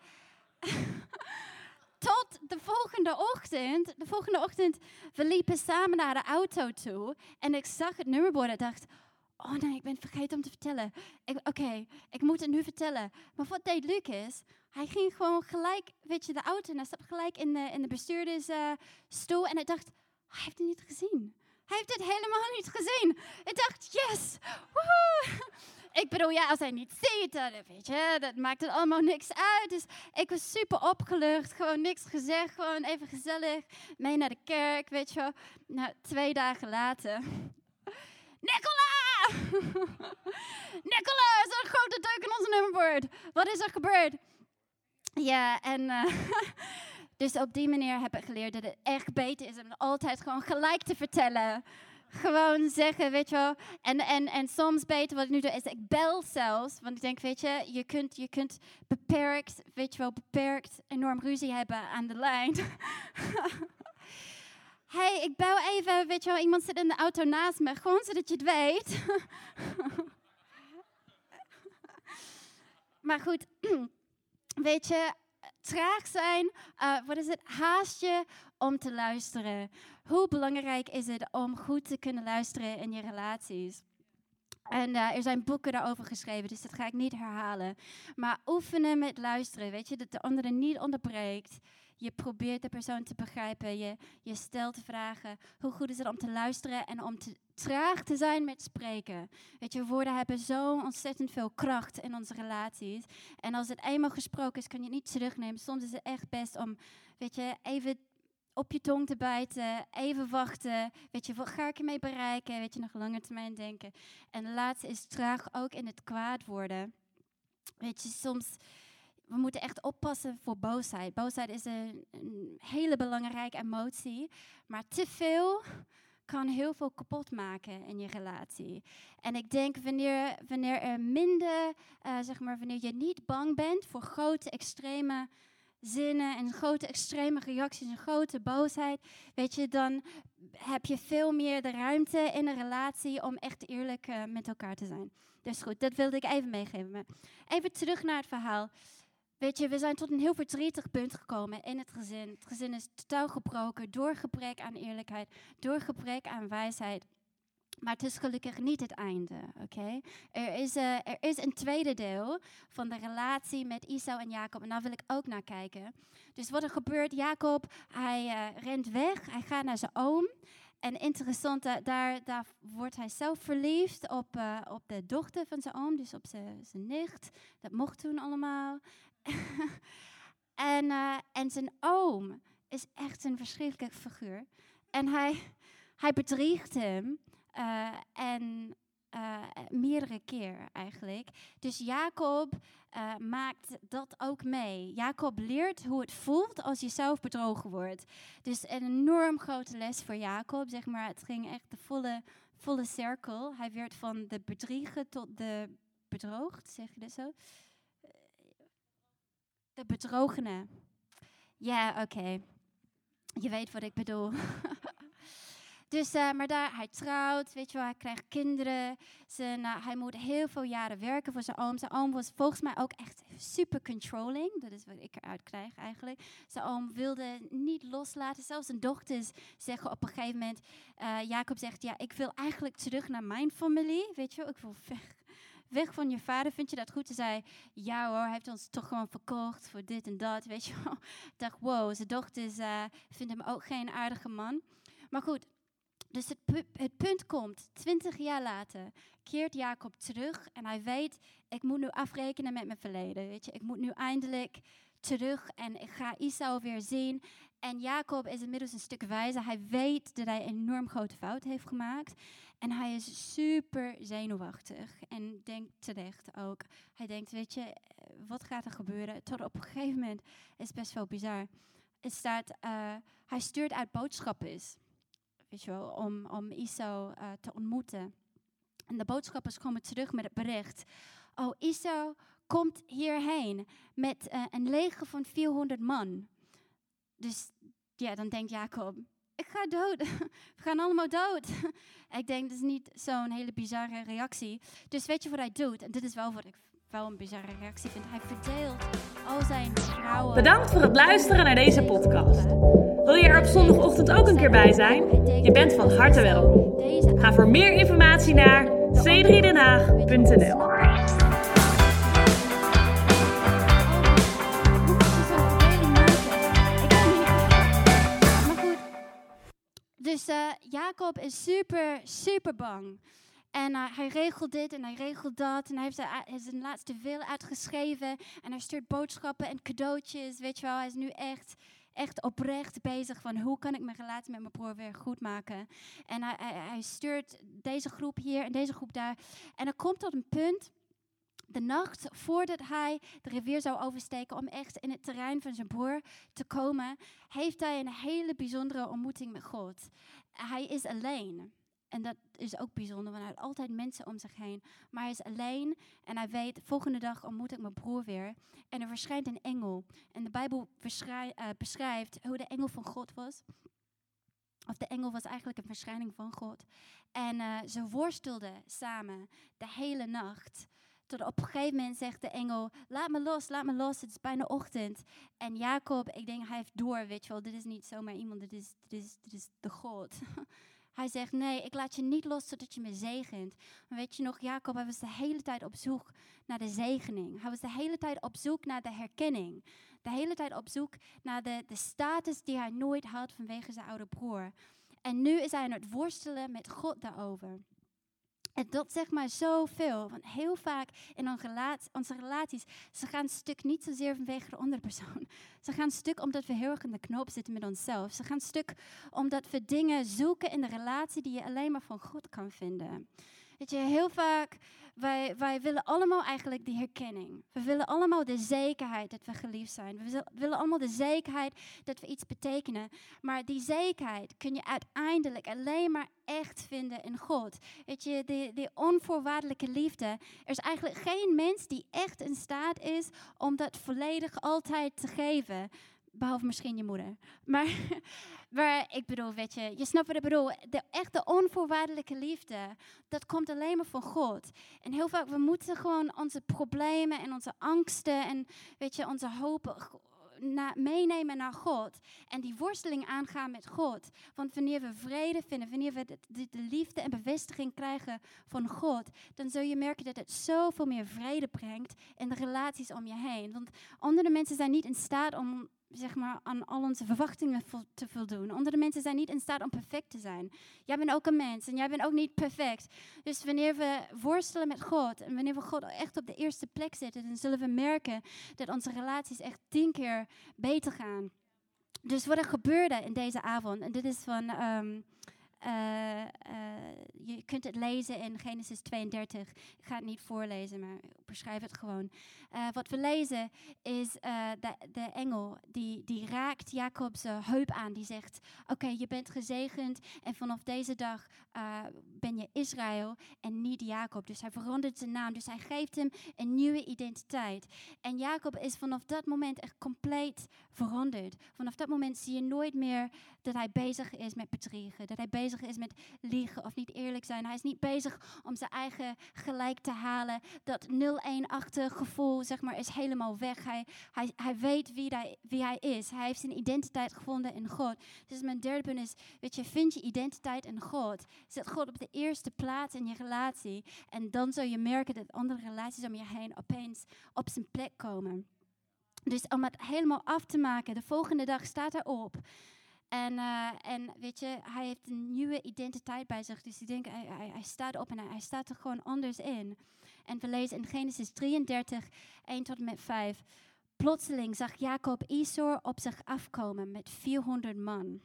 Tot de volgende ochtend. De volgende ochtend, we liepen samen naar de auto toe. En ik zag het nummerbord en dacht, oh nee, ik ben het vergeten om te vertellen. Oké, okay, ik moet het nu vertellen. Maar wat deed Lucas? Hij ging gewoon gelijk, weet je, de auto. En hij stapte gelijk in de, in de bestuurdersstoel. Uh, en ik dacht, hij heeft het niet gezien. Hij heeft het helemaal niet gezien. Ik dacht, yes, woehoe. Ik bedoel, ja, als hij niet ziet, dan, weet je, dat maakt het allemaal niks uit. Dus ik was super opgelucht, gewoon niks gezegd, gewoon even gezellig. Mee naar de kerk, weet je wel. Nou, twee dagen later. Nicola! Nicola, is er een grote deuk in ons nummerbord? Wat is er gebeurd? Ja, en uh, dus op die manier heb ik geleerd dat het echt beter is om het altijd gewoon gelijk te vertellen. Gewoon zeggen, weet je wel. En, en, en soms beter wat ik nu doe, is ik bel zelfs. Want ik denk, weet je, je kunt, je kunt beperkt, weet je wel, beperkt enorm ruzie hebben aan de lijn. Hey, ik bel even, weet je wel, iemand zit in de auto naast me. Gewoon zodat je het weet. Maar goed, weet je, traag zijn, uh, wat is het, haast je om te luisteren. Hoe belangrijk is het om goed te kunnen luisteren in je relaties? En uh, er zijn boeken daarover geschreven, dus dat ga ik niet herhalen. Maar oefenen met luisteren, weet je, dat de andere niet onderbreekt. Je probeert de persoon te begrijpen, je, je stelt vragen. Hoe goed is het om te luisteren en om te, traag te zijn met spreken? Weet je, woorden hebben zo ontzettend veel kracht in onze relaties. En als het eenmaal gesproken is, kun je het niet terugnemen. Soms is het echt best om, weet je, even op je tong te bijten, even wachten. Weet je, wat ga ik ermee bereiken? Weet je, nog langer termijn denken. En de laatste is traag ook in het kwaad worden. Weet je, soms, we moeten echt oppassen voor boosheid. Boosheid is een, een hele belangrijke emotie, maar te veel kan heel veel kapot maken in je relatie. En ik denk, wanneer, wanneer er minder, uh, zeg maar, wanneer je niet bang bent voor grote, extreme zinnen en grote extreme reacties en grote boosheid, weet je, dan heb je veel meer de ruimte in een relatie om echt eerlijk uh, met elkaar te zijn. Dus goed, dat wilde ik even meegeven. Maar even terug naar het verhaal. Weet je, we zijn tot een heel verdrietig punt gekomen in het gezin. Het gezin is totaal gebroken door gebrek aan eerlijkheid, door gebrek aan wijsheid. Maar het is gelukkig niet het einde, oké? Okay? Er is, uh, er is een tweede deel van de relatie met Esau en Jacob. En daar wil ik ook naar kijken. Dus wat er gebeurt, Jacob, hij uh, rent weg. Hij gaat naar zijn oom. En interessant, uh, daar, daar wordt hij zelf verliefd op, uh, op de dochter van zijn oom. Dus op zijn, zijn nicht. Dat mocht toen allemaal. en, uh, en zijn oom is echt een verschrikkelijke figuur. En hij, hij bedriegt hem. Uh, en uh, meerdere keer eigenlijk. Dus Jacob uh, maakt dat ook mee. Jacob leert hoe het voelt als je zelf bedrogen wordt. Dus een enorm grote les voor Jacob. Zeg maar, het ging echt de volle, volle cirkel. Hij werd van de bedriegen tot de bedroogd. Zeg je dat zo? De bedrogene. Ja, oké. Okay. Je weet wat ik bedoel. Dus, uh, maar daar, hij trouwt, weet je wel, hij krijgt kinderen. Zijn, uh, hij moet heel veel jaren werken voor zijn oom. Zijn oom was volgens mij ook echt super controlling. Dat is wat ik eruit krijg eigenlijk. Zijn oom wilde niet loslaten. Zelfs zijn dochters zeggen op een gegeven moment... Uh, Jacob zegt, ja, ik wil eigenlijk terug naar mijn familie. Weet je wel, ik wil weg, weg van je vader. Vind je dat goed? Ze zei, ja hoor, hij heeft ons toch gewoon verkocht voor dit en dat. Weet je wel. Ik dacht, wow, zijn dochters uh, vinden hem ook geen aardige man. Maar goed... Dus het, pu- het punt komt, twintig jaar later, keert Jacob terug en hij weet, ik moet nu afrekenen met mijn verleden, weet je. Ik moet nu eindelijk terug en ik ga Esau weer zien. En Jacob is inmiddels een stuk wijzer. Hij weet dat hij een enorm grote fout heeft gemaakt. En hij is super zenuwachtig en denkt terecht ook. Hij denkt, weet je, wat gaat er gebeuren? Tot op een gegeven moment, is best wel bizar. Het staat, uh, hij stuurt uit boodschappen. Weet je wel, om, om Esau uh, te ontmoeten. En de boodschappers komen terug met het bericht. Oh, Esau komt hierheen met uh, een leger van vierhonderd man. Dus ja, dan denkt Jacob, ik ga dood. We gaan allemaal dood. Ik denk, dat is niet zo'n hele bizarre reactie. Dus weet je wat hij doet? En dit is wel wat ik wel een bizarre reactie vind. Hij verdeelt al zijn vrouwen. Bedankt voor het luisteren naar deze podcast. Wil je er op zondagochtend ook een keer bij zijn? Je bent van harte welkom. Ga voor meer informatie naar c drie den haag punt n l. Dus uh, Jacob is super, super bang. En uh, hij regelt dit en hij regelt dat. En hij heeft zijn, uh, zijn laatste wil uitgeschreven. En hij stuurt boodschappen en cadeautjes. Weet je wel, hij is nu echt, echt oprecht bezig van hoe kan ik mijn relatie met mijn broer weer goed maken. En hij, hij, hij stuurt deze groep hier en deze groep daar. En er komt tot een punt, de nacht voordat hij de rivier zou oversteken om echt in het terrein van zijn broer te komen, heeft hij een hele bijzondere ontmoeting met God. Hij is alleen. En dat is ook bijzonder, want hij had altijd mensen om zich heen. Maar hij is alleen en hij weet, volgende dag ontmoet ik mijn broer weer. En er verschijnt een engel. En de Bijbel beschrij- uh, beschrijft hoe de engel van God was. Of de engel was eigenlijk een verschijning van God. En uh, ze worstelden samen de hele nacht. Tot op een gegeven moment zegt de engel, laat me los, laat me los, het is bijna ochtend. En Jacob, ik denk, hij heeft door, weet je wel, dit is niet zomaar iemand, dit is, dit is, dit is de God. Hij zegt, nee, ik laat je niet los zodat je me zegent. Maar weet je nog, Jacob, hij was de hele tijd op zoek naar de zegening. Hij was de hele tijd op zoek naar de herkenning. De hele tijd op zoek naar de, de status die hij nooit had vanwege zijn oude broer. En nu is hij aan het worstelen met God daarover. En dat zegt maar zoveel. Want heel vaak in onze relaties, onze relaties, ze gaan stuk niet zozeer vanwege de andere persoon. Ze gaan stuk omdat we heel erg in de knoop zitten met onszelf. Ze gaan stuk omdat we dingen zoeken in de relatie die je alleen maar van God kan vinden. Weet je, heel vaak, wij, wij willen allemaal eigenlijk die herkenning. We willen allemaal de zekerheid dat we geliefd zijn. We willen allemaal de zekerheid dat we iets betekenen. Maar die zekerheid kun je uiteindelijk alleen maar echt vinden in God. Weet je, die, die onvoorwaardelijke liefde. Er is eigenlijk geen mens die echt in staat is om dat volledig altijd te geven. Behalve misschien je moeder. Maar, maar ik bedoel, weet je, je snapt wat ik bedoel. De echte onvoorwaardelijke liefde, dat komt alleen maar van God. En heel vaak, we moeten gewoon onze problemen en onze angsten en weet je, onze hopen na, meenemen naar God. En die worsteling aangaan met God. Want wanneer we vrede vinden, wanneer we de, de, de liefde en bevestiging krijgen van God, dan zul je merken dat het zoveel meer vrede brengt in de relaties om je heen. Want andere mensen zijn niet in staat om zeg maar, aan al onze verwachtingen vo- te voldoen. Andere mensen zijn niet in staat om perfect te zijn. Jij bent ook een mens en jij bent ook niet perfect. Dus wanneer we worstelen met God en wanneer we God echt op de eerste plek zetten, dan zullen we merken dat onze relaties echt tien keer beter gaan. Dus wat er gebeurde in deze avond, en dit is van... Um, Uh, uh, je kunt het lezen in Genesis tweeëndertig. Ik ga het niet voorlezen, maar ik beschrijf het gewoon. Uh, wat we lezen is uh, de, de engel die, die raakt Jacob's uh, heup aan. Die zegt, oké, okay, je bent gezegend en vanaf deze dag uh, ben je Israël en niet Jacob. Dus hij verandert zijn naam. Dus hij geeft hem een nieuwe identiteit. En Jacob is vanaf dat moment echt compleet veranderd. Vanaf dat moment zie je nooit meer dat hij bezig is met bedriegen. Dat hij bezig is met liegen of niet eerlijk zijn. Hij is niet bezig om zijn eigen gelijk te halen. Dat nul-één-achtig gevoel, zeg maar, is helemaal weg. Hij, hij, hij weet wie hij, wie hij is. Hij heeft zijn identiteit gevonden in God. Dus mijn derde punt is, weet je, vind je identiteit in God. Zet God op de eerste plaats in je relatie. En dan zul je merken dat andere relaties om je heen opeens op zijn plek komen. Dus om het helemaal af te maken, de volgende dag staat hij op. En, uh, en weet je, hij heeft een nieuwe identiteit bij zich. Dus ik denk, hij, hij, hij staat op en hij, hij staat er gewoon anders in. En we lezen in Genesis drieëndertig, één tot en met vijf. Plotseling zag Jacob Esau op zich afkomen met vierhonderd man.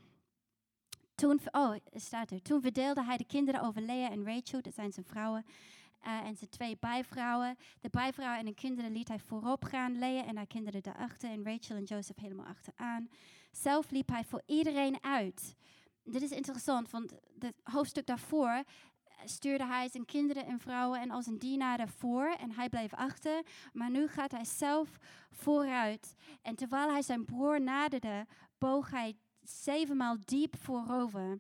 Toen, oh, staat er. Toen verdeelde hij de kinderen over Lea en Rachel, dat zijn zijn vrouwen. Uh, en zijn twee bijvrouwen. De bijvrouwen en de kinderen liet hij voorop gaan. Lea en haar kinderen daarachter. En Rachel en Joseph helemaal achteraan. Zelf liep hij voor iedereen uit. Dit is interessant, want het hoofdstuk daarvoor stuurde hij zijn kinderen en vrouwen en als een dienaar ervoor. En hij bleef achter. Maar nu gaat hij zelf vooruit. En terwijl hij zijn broer naderde, boog hij zevenmaal diep voorover.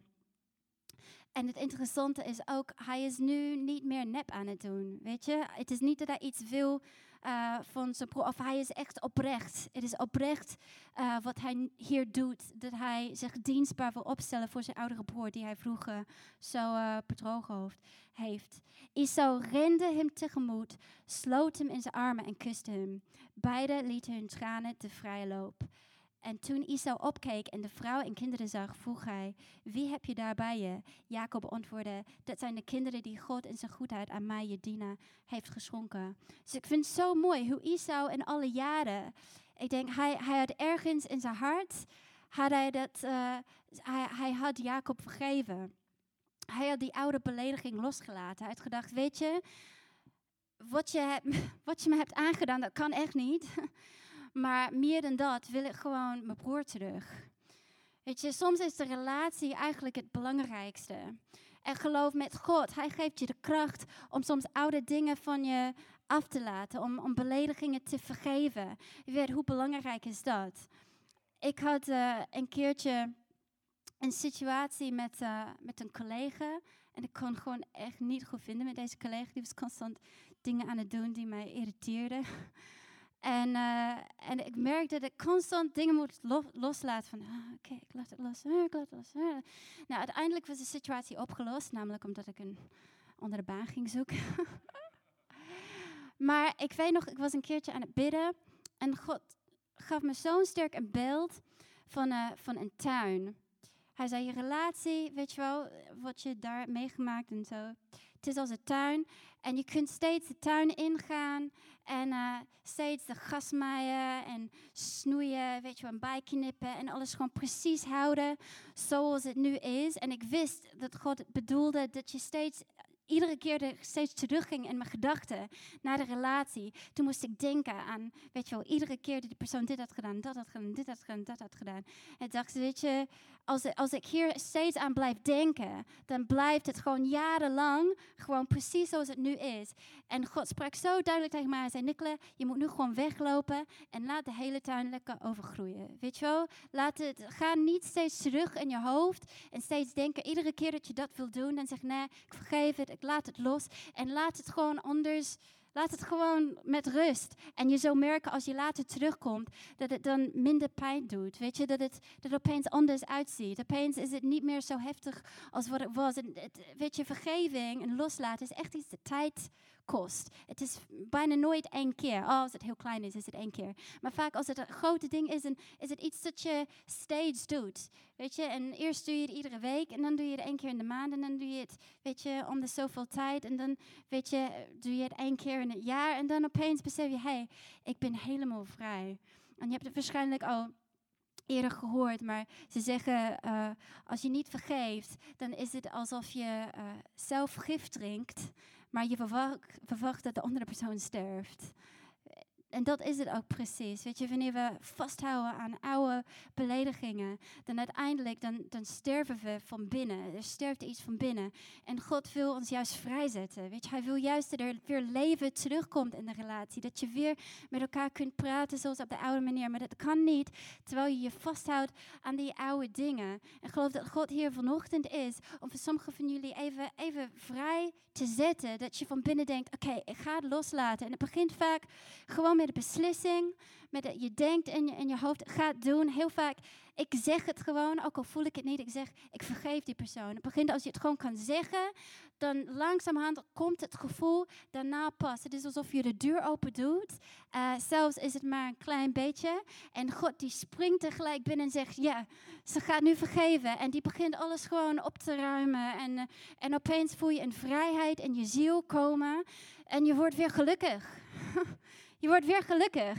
En het interessante is ook, hij is nu niet meer nep aan het doen, weet je. Het is niet dat hij iets wil uh, van zijn broer, of hij is echt oprecht. Het is oprecht uh, wat hij hier doet, dat hij zich dienstbaar wil opstellen voor zijn oudere broer, die hij vroeger zo uh, bedrogen heeft. Esau rende hem tegemoet, sloot hem in zijn armen en kuste hem. Beiden lieten hun tranen de vrije loop. En toen Esau opkeek en de vrouw en kinderen zag, vroeg hij, wie heb je daar bij je? Jacob antwoordde, dat zijn de kinderen die God in zijn goedheid aan mij, je dienaar, heeft geschonken. Dus ik vind het zo mooi hoe Esau in alle jaren, ik denk, hij, hij had ergens in zijn hart, had hij, dat, uh, hij, hij had Jacob vergeven. Hij had die oude belediging losgelaten. Hij had gedacht, weet je, wat je, heb, wat je me hebt aangedaan, dat kan echt niet. Maar meer dan dat wil ik gewoon mijn broer terug. Weet je, soms is de relatie eigenlijk het belangrijkste. En geloof met God, hij geeft je de kracht om soms oude dingen van je af te laten. Om, om beledigingen te vergeven. Je weet, hoe belangrijk is dat? Ik had uh, een keertje een situatie met, uh, met een collega. En ik kon gewoon echt niet goed vinden met deze collega. Die was constant dingen aan het doen die mij irriteerden. En, uh, en ik merkte dat ik constant dingen moet lo- loslaten. Van, ah, oké, okay, ik laat het los, uh, ik laat het los. Uh. Nou, uiteindelijk was de situatie opgelost. Namelijk omdat ik een andere baan ging zoeken. Maar ik weet nog, ik was een keertje aan het bidden. En God gaf me zo'n sterk een beeld van, uh, van een tuin. Hij zei, je relatie, weet je wel, wat je daar meegemaakt en zo. Het is als een tuin. En je kunt steeds de tuin ingaan. En uh, steeds de gras maaien en snoeien, weet je wel, een bijknippen. En alles gewoon precies houden zoals het nu is. En ik wist dat God bedoelde dat je steeds iedere keer dat ik steeds terugging in mijn gedachten naar de relatie, toen moest ik denken aan, weet je wel, iedere keer dat die persoon dit had gedaan, dat had gedaan, dit had gedaan, dat had gedaan. En ik dacht, weet je, als, als ik hier steeds aan blijf denken, dan blijft het gewoon jarenlang gewoon precies zoals het nu is. En God sprak zo duidelijk tegen mij. Hij zei, Nicola, je moet nu gewoon weglopen en laat de hele tuin lekker overgroeien. Weet je wel? Laat het, ga niet steeds terug in je hoofd en steeds denken, iedere keer dat je dat wil doen, dan zeg nee, ik vergeef het, ik laat het los. En laat het gewoon anders, laat het gewoon met rust. En je zult merken als je later terugkomt, dat het dan minder pijn doet. Weet je, dat het, dat het opeens anders uitziet. Opeens is het niet meer zo heftig als wat het was. En het, weet je, vergeving en loslaten is echt iets dat tijd kost. Het is bijna nooit één keer. Oh, als het heel klein is, is het één keer. Maar vaak als het een grote ding is, dan is het iets dat je steeds doet. Weet je, en eerst doe je het iedere week en dan doe je het één keer in de maand en dan doe je het, weet je, om de zoveel tijd en dan, weet je, doe je het één keer in het jaar en dan opeens besef je, hé, hey, ik ben helemaal vrij. En je hebt het waarschijnlijk al eerder gehoord, maar ze zeggen, uh, als je niet vergeeft, dan is het alsof je uh, zelf gif drinkt, maar je verwacht, verwacht dat de andere persoon sterft. En dat is het ook precies. Weet je, wanneer we vasthouden aan oude beledigingen, dan uiteindelijk, dan, dan sterven we van binnen. Er sterft iets van binnen. En God wil ons juist vrijzetten. Weet je, hij wil juist dat er weer leven terugkomt in de relatie. Dat je weer met elkaar kunt praten zoals op de oude manier. Maar dat kan niet terwijl je je vasthoudt aan die oude dingen. En ik geloof dat God hier vanochtend is om voor sommigen van jullie even, even vrij te zetten. Dat je van binnen denkt, oké, okay, ik ga het loslaten. En het begint vaak gewoon met de beslissing, met dat je denkt in je, in je hoofd, gaat doen. Heel vaak, ik zeg het gewoon, ook al voel ik het niet. Ik zeg, ik vergeef die persoon. Het begint als je het gewoon kan zeggen, dan langzamerhand komt het gevoel daarna pas. Het is alsof je de deur open doet. Uh, zelfs is het maar een klein beetje. En God die springt er gelijk binnen en zegt, ja, ze gaat nu vergeven. En die begint alles gewoon op te ruimen. En, uh, en opeens voel je een vrijheid in je ziel komen. En je wordt weer gelukkig. Je wordt weer gelukkig.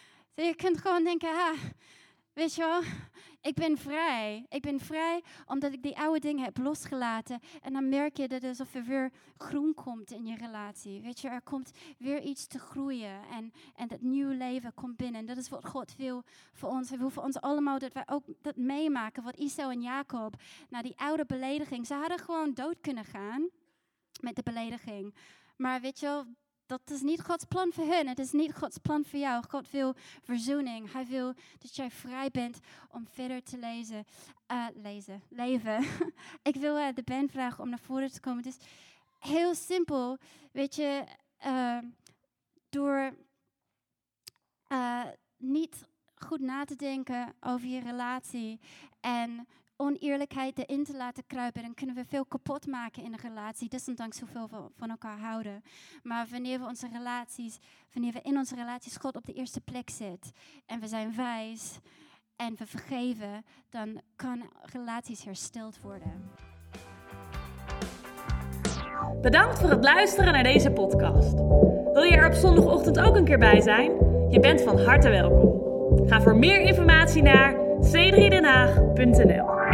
Je kunt gewoon denken, ah, weet je wel, ik ben vrij. Ik ben vrij omdat ik die oude dingen heb losgelaten. En dan merk je dat het alsof er weer groen komt in je relatie. Weet je, er komt weer iets te groeien. En, en dat nieuwe leven komt binnen. En dat is wat God wil voor ons. Hij wil voor ons allemaal dat wij ook dat meemaken. Wat Esau en Jacob, na die oude belediging. Ze hadden gewoon dood kunnen gaan met de belediging. Maar weet je wel, dat is niet Gods plan voor hun. Het is niet Gods plan voor jou. God wil verzoening. Hij wil dat jij vrij bent om verder te lezen. Uh, lezen. Leven. Ik wil uh, de band vragen om naar voren te komen. Het is heel simpel. Weet je, uh, door uh, niet goed na te denken over je relatie en oneerlijkheid erin te laten kruipen, dan kunnen we veel kapot maken in een relatie, desondanks hoeveel we van elkaar houden. Maar wanneer we onze relaties, wanneer we in onze relaties God op de eerste plek zet en we zijn wijs en we vergeven, dan kan relaties hersteld worden. Bedankt voor het luisteren naar deze podcast. Wil je er op zondagochtend ook een keer bij zijn? Je bent van harte welkom. Ga voor meer informatie naar c drie den haag punt n l.